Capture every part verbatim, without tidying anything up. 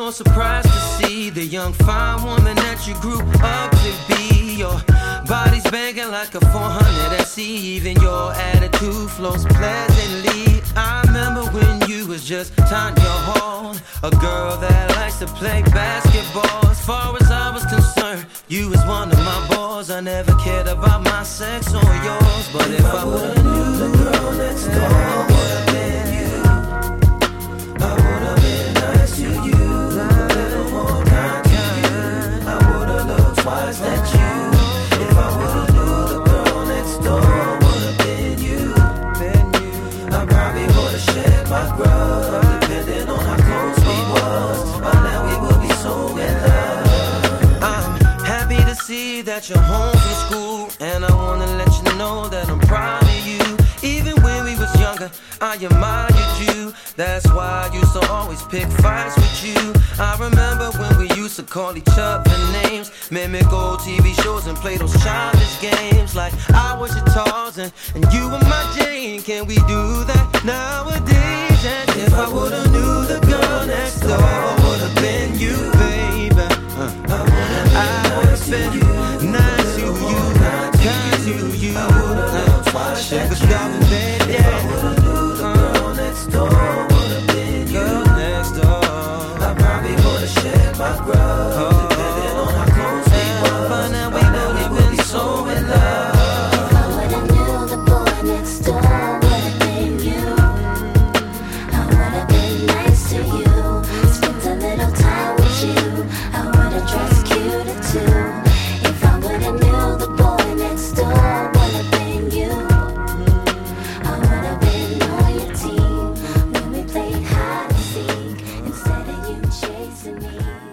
no surprise to see the young fine woman that you grew up to be. Your body's banging like a four hundred S E, even your attitude flows pleasantly. I remember when you was just Tanya Hall, a girl that likes to play basketball. As far as I was concerned, you was one of my boys. I never cared about my sex or yours, but if, if I would've knew the girl next door would've been you, I would've been nice to you, a little more kind to you. I would've looked twice at you. If I would've knew the girl next door would've been you, I probably would've shared my grub, depending on how close we was. By now we would be so in love. I'm happy to see that you're home from school, and I wanna let you know that I'm proud of you. Even when we was younger, I admired you. That's why I used to always pick fights with you. I remember when we used to call each other names, mimic old T V shows and play those childish games. Like I was your Tarzan and you were my Jane. Can we do that nowadays? And if I would've knew the girl next door would've been you, baby, uh, I would've been nice to you, kind to you. I would've loved twice at you. Baby, if I would've knew the girl next door would've been you, girl next door, I probably would've shared my grub, oh, depending on how close we was. By now we know we would be so in love. If I would've knew the boy next door would've been you, I would've been nice to you, spent a little time with you, I would've dressed cuter too. If I would've knew the boy next door would've been you, I would've been on your team when we played hide and seek instead of you chasing me.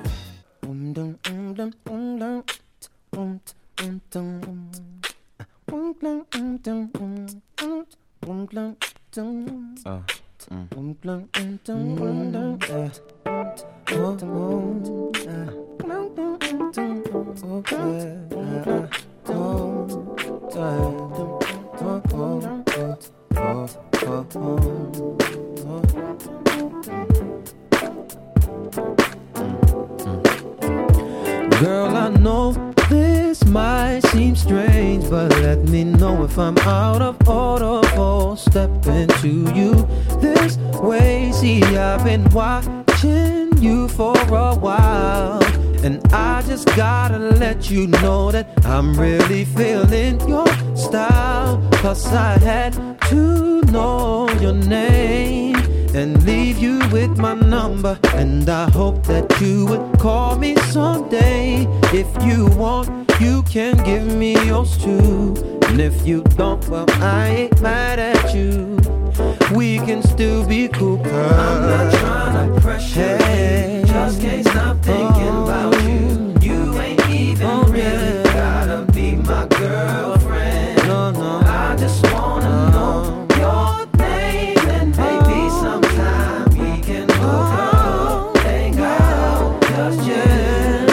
Girl, I know this might seem strange, but let me know if I'm out of order for stepping to you this way. See, I've been watching you for a while, and I just gotta let you know that I'm really feeling your style. Plus I had to know your name and leave you with my number, and I hope that you would call me someday. If you want, you can give me yours too, and if you don't, well, I ain't mad at you. We can still be cool, girl. I'm not trying to pressure hey. you, just can't stop thinking oh. about you. You ain't even oh, really yeah. gotta be my girlfriend. No, no, I just wanna no. know your name, and maybe sometime we can hook up, hang out, just yeah.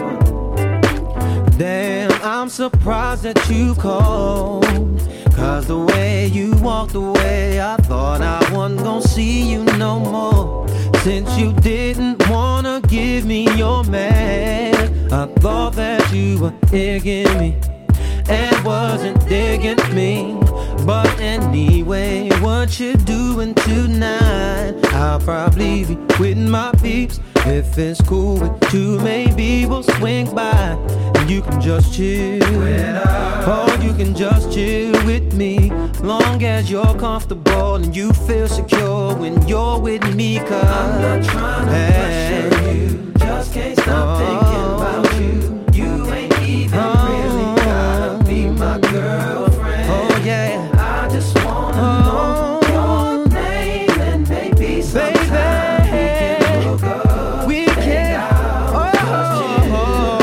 Damn, I'm surprised that you called, cause the way you walked away, I thought I wasn't gonna see you no more. Since you didn't wanna give me your man, I thought that you were digging me and wasn't digging me. But anyway, what you doing tonight? I'll probably be with my peeps. If it's cool with you, maybe we'll swing by and you can just chill. Or you can just chill with me, long as you're comfortable and you feel secure when you're with me. Cause I'm not trying to hey, pressure you, just can't stop oh, thinking about you. You ain't even oh, really gotta be my girlfriend. Oh yeah, I just wanna oh, know your name, and maybe sometime baby, we can hook up. We can, oh, oh,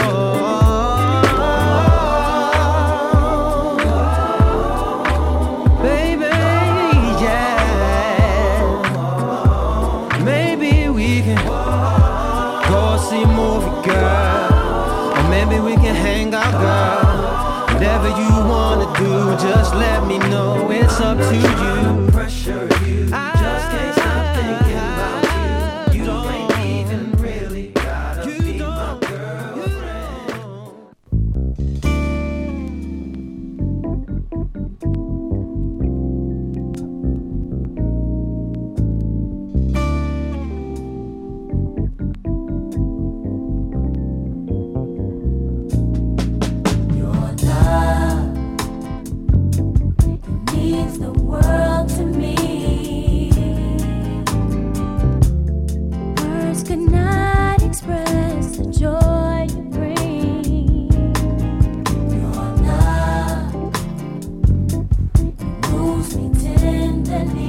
oh, baby, yeah. Maybe we can go see a movie, girl, or maybe we can hang out, girl. Whatever you wanna do, just let me know. It's up to you. Pressure you, just can't stop thinking about you. You don't ain't even really world to me. Words could not express the joy you bring. Your love moves me tenderly.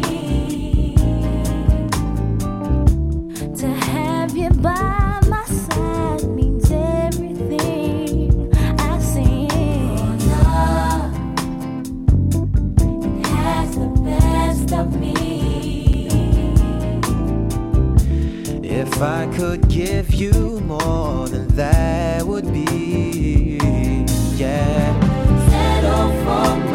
To have you by my side means everything. I sing. Your love, it has the best of me. If I could give you more, then that would be, yeah. Settle for me.